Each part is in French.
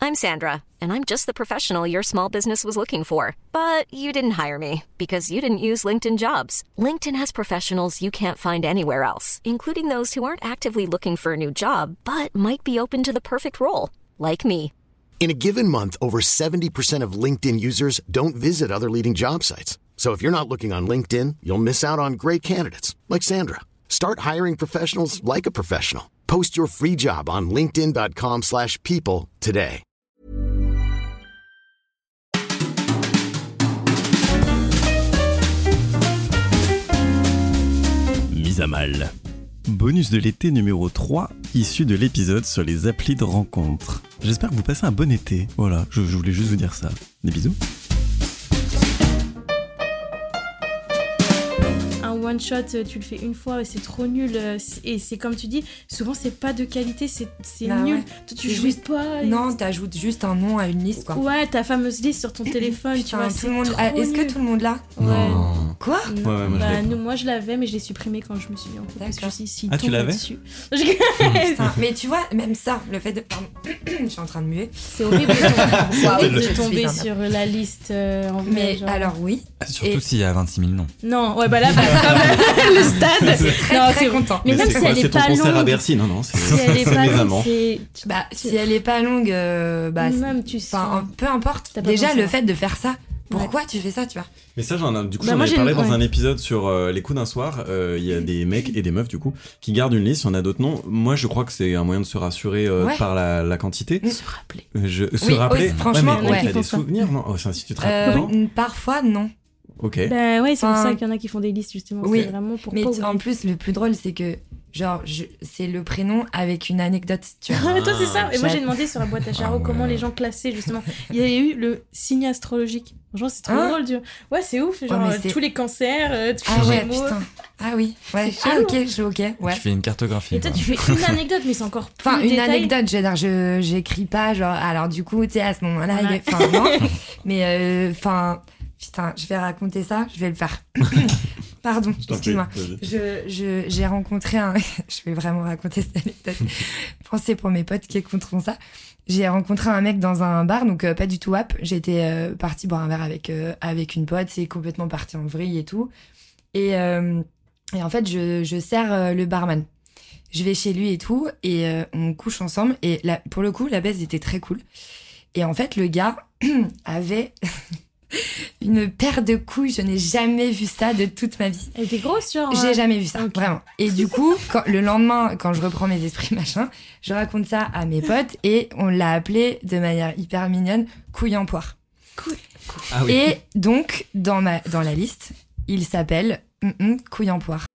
I'm Sandra, and I'm just the professional your small business was looking for. But you didn't hire me because you didn't use LinkedIn Jobs. LinkedIn has professionals you can't find anywhere else, including those who aren't actively looking for a new job, but might be open to the perfect role, like me. In a given month, over 70% of LinkedIn users don't visit other leading job sites. So if you're not looking on LinkedIn, you'll miss out on great candidates like Sandra. Start hiring professionals like a professional. Post your free job on linkedin.com/people today. Mise à mal. Bonus de l'été numéro 3, issu de l'épisode sur les applis de rencontres. J'espère que vous passez un bon été. Voilà, je voulais juste vous dire ça. Des bisous. One shot, tu le fais une fois et c'est trop nul. Et c'est comme tu dis, souvent c'est pas de qualité, c'est nul. Ouais. Toi, tu joues pas. Non, t'ajoutes juste un nom à une liste, quoi. Ouais, ta fameuse liste sur ton téléphone. Putain, tu vois, tout le monde. Est-ce que tout le monde l'a? Ouais. Non. Quoi? Ouais, moi je l'avais, mais je l'ai supprimé quand je me suis mis en couple. Parce que je suis si tu l'avais? dessus. Putain, mais tu vois, même ça, le fait de. Pardon, je suis en train de muer. C'est horrible de tomber sur la liste en vrai. Mais genre. alors, oui. Surtout s'il y a 26 000 noms. Non, ouais, bah là, comme le stade. Très content. Mais même si elle est pas c'est ton concert à longue. Bercy, non, Si elle est c'est pas mes longue, amants. Si elle est pas longue, même tu sens. peu importe. T'as pas Déjà, besoin de le ça. fait de faire ça. Pourquoi tu fais ça, tu vois? Mais ça, j'en avais moi, parlé dans ouais. un épisode sur les coups d'un soir. Il y a des mecs et des meufs, du coup, qui gardent une liste, il y en a d'autres non. Moi, je crois que c'est un moyen de se rassurer par la quantité. Se rappeler. Se rappeler. franchement, mais ouais. t'as des souvenirs, non? Si tu te rappelles, non? Parfois, non. Ok. Ben ouais, c'est pour Enfin, ça qu'il y en a qui font des listes, justement. oui, C'est vraiment pour Mais pas oublier. en plus, le plus drôle, c'est que, genre, c'est le prénom avec une anecdote, tu vois. Toi, c'est ça. Et moi, j'ai j'ad- demandé sur la boîte à Charo comment les gens classaient, justement. Il y a eu le signe astrologique. Franchement, c'est trop Hein? drôle. Ouais, c'est ouf. Genre, mais c'est- tous les cancers, tous Ah les ouais, gémeaux. putain. Ah oui, ouais. C'est Ah chelou, ok, je suis ok, ouais. Tu fais une cartographie. Et toi, quoi. tu fais une anecdote, mais c'est encore plus Enfin, une détaillé. anecdote, je veux dire, j'écris pas, genre, alors du coup, tu sais, à ce moment-là, Ouais. enfin, non. Mais, enfin, putain, je vais raconter ça, je vais le faire. Pardon, excuse-moi. J'ai rencontré un... je vais vraiment raconter cette anecdote. Pensez pour mes potes qui écouteront ça. J'ai rencontré un mec dans un bar, donc pas du tout app. J'étais partie boire un verre avec une pote, c'est complètement parti en vrille et tout. Et en fait, je sers le barman. Je vais chez lui et tout, et on couche ensemble. Et pour le coup, la baisse était très cool. Et en fait, le gars avait une paire de couilles. Je n'ai jamais vu ça de toute ma vie. Elle était grosse, genre. J'ai jamais vu ça, Ok. vraiment. Et du coup, le lendemain, quand je reprends mes esprits, machin, je raconte ça à mes potes et on l'a appelé de manière hyper mignonne couille en poire. Ah oui. Et donc, dans la liste, il s'appelle couille en poire.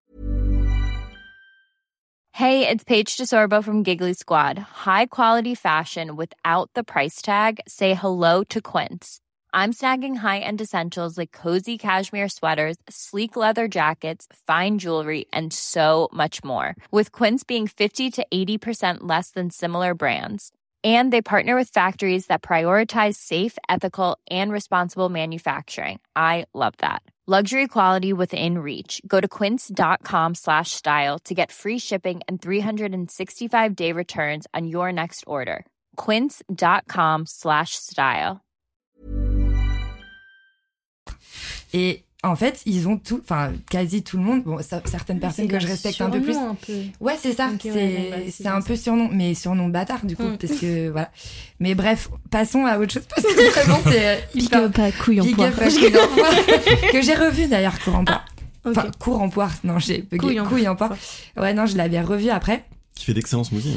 Hey, it's Paige DeSorbo from Giggly Squad. High quality fashion without the price tag. Say hello to Quince. I'm snagging high-end essentials like cozy cashmere sweaters, sleek leather jackets, fine jewelry, and so much more. With Quince being 50 to 80% less than similar brands. And they partner with factories that prioritize safe, ethical, and responsible manufacturing. I love that. Luxury quality within reach. Go to quince.com/style to get free shipping and 365-day returns on your next order. Quince.com/style. Et en fait, ils ont quasi tout le monde. Bon, certaines personnes que je respecte un peu plus. Un peu. Ouais, c'est ça. Ok, ouais, bah, c'est un ça. peu surnom, mais surnom bâtard du coup, parce que voilà. Mais bref, passons à autre chose parce que vraiment c'est Big up à couille en big poire. up à couille en poire que j'ai revu d'ailleurs cours en poire. Ok. Enfin, cours en poire. Non, j'ai bugué. Couille en Couille en poire. Ouais, non, je l'avais revu après. Qui fait d'excellents smoothies.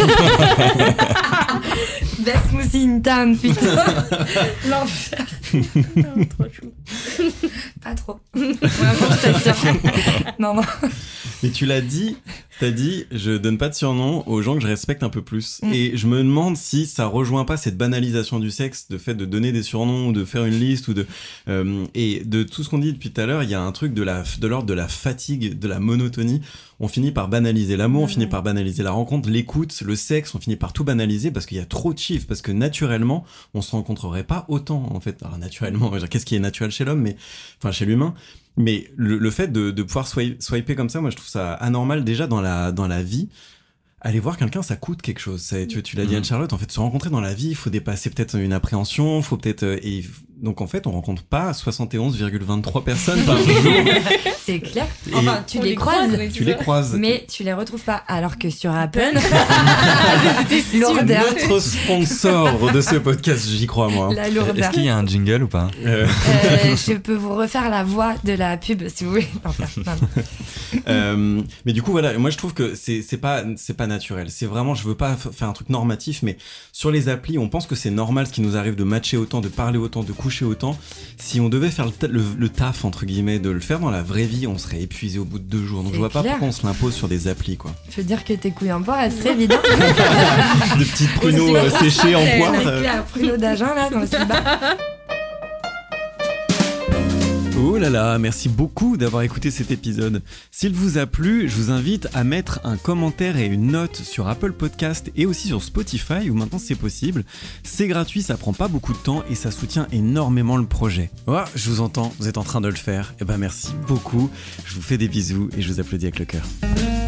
Best smoothie in town, putain. L'enfer. Oh, trop chou. Pas trop. Vraiment, je t'assure. Non. Mais tu l'as dit, t'as dit, je donne pas de surnom aux gens que je respecte un peu plus. Et je me demande si ça rejoint pas cette banalisation du sexe, de fait de donner des surnoms ou de faire une liste ou et de tout ce qu'on dit depuis tout à l'heure, il y a un truc de l'ordre de la fatigue, de la monotonie. On finit par banaliser l'amour, on finit par banaliser la rencontre, l'écoute, le sexe, on finit par tout banaliser parce qu'il y a trop de chiffres, parce que naturellement, on se rencontrerait pas autant, en fait. Alors, naturellement, qu'est-ce qui est naturel chez l'homme, enfin, chez l'humain. Mais le fait de pouvoir swiper comme ça, moi, je trouve ça anormal déjà dans la vie. aller voir quelqu'un, ça coûte quelque chose. Tu l'as dit Anne-Charlotte, en fait, se rencontrer dans la vie, il faut dépasser peut-être une appréhension, faut peut-être... donc en fait, on rencontre pas 71,23 personnes par jour. C'est clair. Enfin, tu les croises. Tu les croises. Mais tu les retrouves pas. Alors que sur Apple, lourdeur. Notre sponsor de ce podcast, j'y crois moi. La lourdeur. Est-ce qu'il y a un jingle ou pas Je peux vous refaire la voix de la pub si vous voulez. Mais du coup, voilà, moi je trouve que c'est pas naturel. C'est vraiment, je veux pas faire un truc normatif, mais sur les applis, on pense que c'est normal ce qui nous arrive de matcher autant, de parler autant, de coucher autant. Si on devait faire le taf, entre guillemets, de le faire dans la vraie vie, on serait épuisé au bout de 2 jours. Donc je vois pas pourquoi on se l'impose sur des applis, quoi. Je veux dire que tes couilles en poire, elles seraient évidentes. De petites pruneaux séchés en poire. Un pruneau d'agent là dans le slibard. Oh là là, merci beaucoup d'avoir écouté cet épisode. S'il vous a plu, je vous invite à mettre un commentaire et une note sur Apple Podcast et aussi sur Spotify où maintenant c'est possible. C'est gratuit, ça prend pas beaucoup de temps et ça soutient énormément le projet. Oh, je vous entends, vous êtes en train de le faire. Eh ben merci beaucoup, je vous fais des bisous et je vous applaudis avec le cœur.